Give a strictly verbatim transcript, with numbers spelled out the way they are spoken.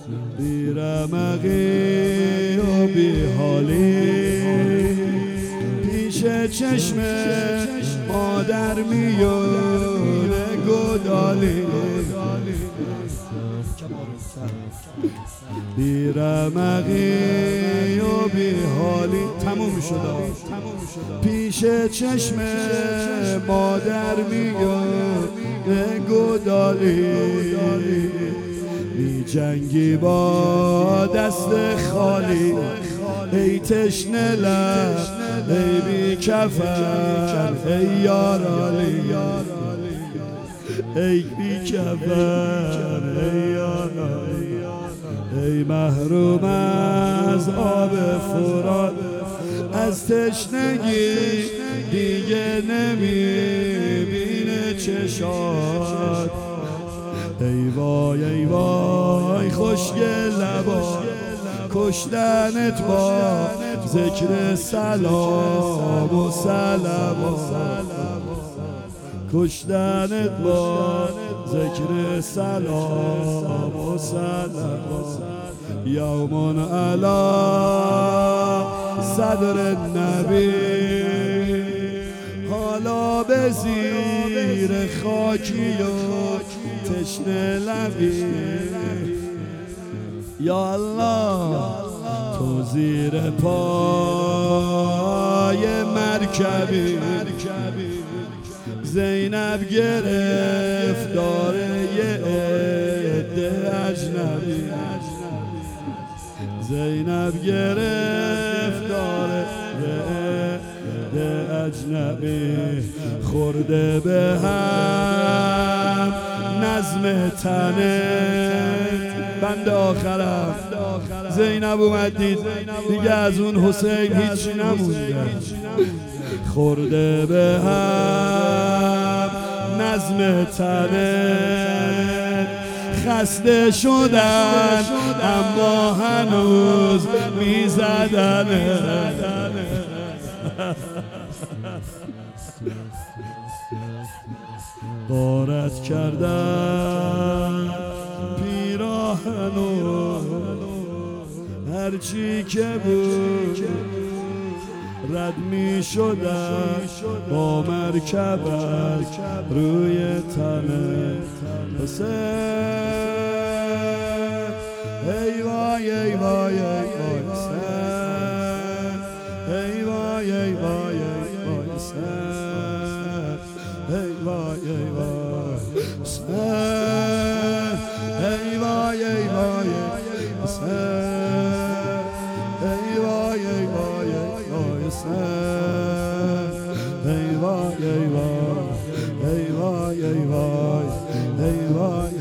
بی رمقی و بی حالی پیش چشم مادر میونه گدالی بی رمقی و بی حالی تموم شد پیش چشم مادر میونه گدالی می جنگی با دست خالی ای تشنه لب ای بی کفن ای یارالی ای بی کفن ای یارالی ای محروم از آب فرات از تشنگی دیگه نمیبینه چشات ای وای ای وای خوشگل لبا کشتنت با ذکر سلام و صلوات کشتنت با ذکر سلام و صلوات یوم علی صدر النبی حالا به زیر خاکی و تشنه لبی یا الله تو زیر پای مرکبی زینب گرفت داره یه عده اجنبی زینب گرفت داره یه عده اجنبی خورده به هم نظم تنه بند آخرم زینب اومدید دیگه از اون حسین هیچی نمونده خورده به هم نظم تنه خسته شدن اما هنوز میزدنه غارت کردن پیراهنو هرچی که بود رد می شدن با مرکبت روی تنه حسین ای وای ای وای ای وای حسین ای وای ای وای ای وای حسین ای وای ای وای حسین ای وای ای وای حسین ای وای ای وای ای حسین ای وای ای وای ای وای ای وای ای وای